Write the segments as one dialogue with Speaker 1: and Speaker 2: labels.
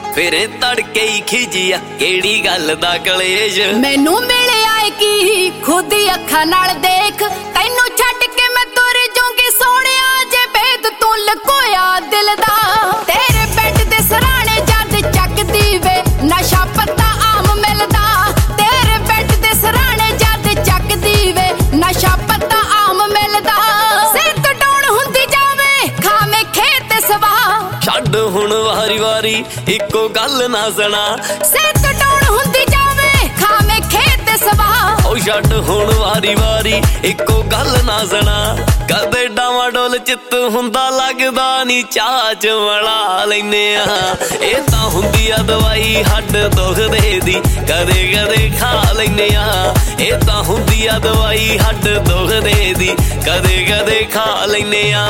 Speaker 1: फिरे तड़के ही खिजिया केड़ी गल दा कलेश
Speaker 2: मैनू मिलिया की खुद ही अखां नाल देख तैनू छड्ड के मैं तुर जूंगी सोहणिया जे भेद तू लकोया दिल दा तेरे बेड दे सराणे जद चकदी वे नशा पत्ता आम मिलदा तेरे बेड दे सराणे जद चकदी वे नशा पत्ता आम मिलदा सिर कटाउण हुंदी जावे खावे खेत सवा
Speaker 1: छड्ड हुण वारी वारी इक्को गल ना सुना
Speaker 2: सिर कटाउण हुंदी जावे खावे खेत सवा
Speaker 1: ओ छड्ड हुण वारी वारी इक्को गल ना सुना कदे डावा डोल चित्त हुंदा लगदा नी चाच वड़ा लैने आ ए तां हुंदी आ दवाई हड्ड दुखदे दी कदे कदे खा लैने आ ए तां हुंदी आ दवाई हड्ड दुखदे दी कदे कदे खा लैने आ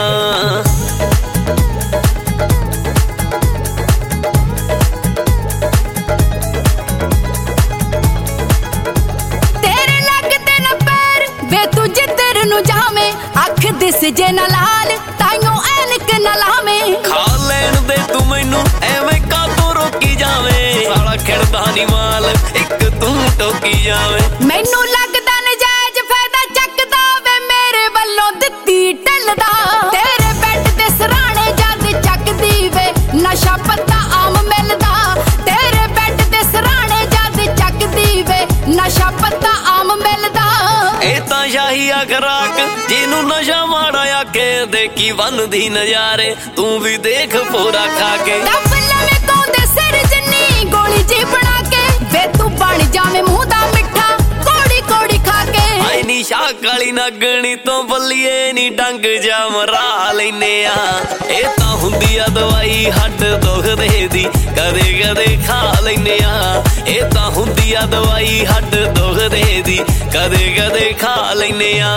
Speaker 2: अख दिस जे न लाल ताइयों ऐनक न लावे
Speaker 1: खा लैन दे तू मैनू एवें कातों रोकी जावे साला खिड़दा नी माल एक तू टोकी जावे
Speaker 2: मैनू लगदा नजायज फायदा चकदा वे मेरे वल्लों दित्ती टलदा तेरे बेड दे सराणे जद चकदी वे नशा पत्ता आम मिलदा तेरे बेड दे सराणे जद चकदी वे नशा पत्ता आम मिलदा
Speaker 1: ए तां शाही आ खराक जिनू नशा माड़ा आके देखी बनदी नजारे तू भी देख पूरा खा के
Speaker 2: सिर जिन्नी गोली जी बना के वे तू बन जावे मुंह दा मिठा कोड़ी कोड़ी खा के
Speaker 1: आई नी शाह काली नगणी तो बल्लिए नी डंग जा मरा लैने आ ए तां हुंदी आ दवाई हड्ड दुखदे दी कदे कदे खा लैने आ ए तां हुंदी आ दवाई हड्ड दुखदे दी कदे कदे खा लैने आ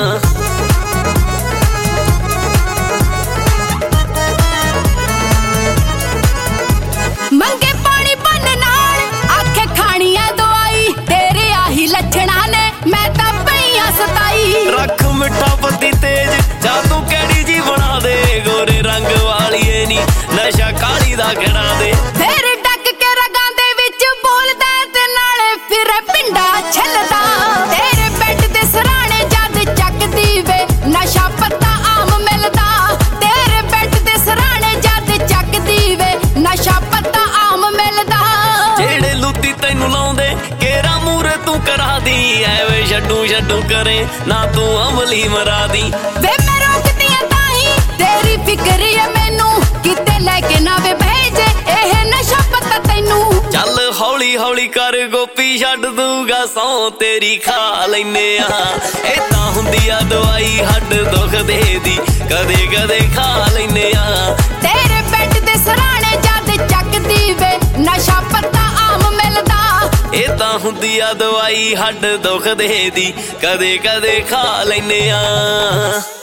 Speaker 2: मंगे पानी बन नाल आखे खानी है दवाई तेरे आही लछणा ने मैं तां पईया सताई
Speaker 1: रख मिठा पत्ती तेज जा तू कैड़ी जी बना दे गोरे रंग वाली नी नशा काली दा खड़ा दे
Speaker 2: फिर डक के रगां दे विच बोलदा ते नाले फिर पिंडा छलदा तेरे बेड दे सराणे जद चकदी वे नशा पत्ता आम मिलदा तेरे बेड दे सराणे जद चकदी वे नशा पत्ता आम मिलदा
Speaker 1: जेड़े लुत्ती तैनू लाउंदे केरा मूरे तू करा दी ऐवे छड्डू छड्डू करे ना तू अमली मरा दी
Speaker 2: वे मैं रोकदी आ ताही तेरी फिक्र है मैनू किते लेके ना वे भेजे एह नशा पत्ता तैनू
Speaker 1: चल हौली हौली कर गोपी छड्ड दूगा सौ तेरी खा लैने आ ए तां हुंदी आ दवाई हड्ड दुखदे दी कदे कदे खा लैने आ
Speaker 2: तेरे बेड दे सराणे जद चकदी वे नशा पत्ता आम मिलदा
Speaker 1: ए तां हुंदी आ दवाई हड्ड दुखदे दी कदे कदे खा लैने आ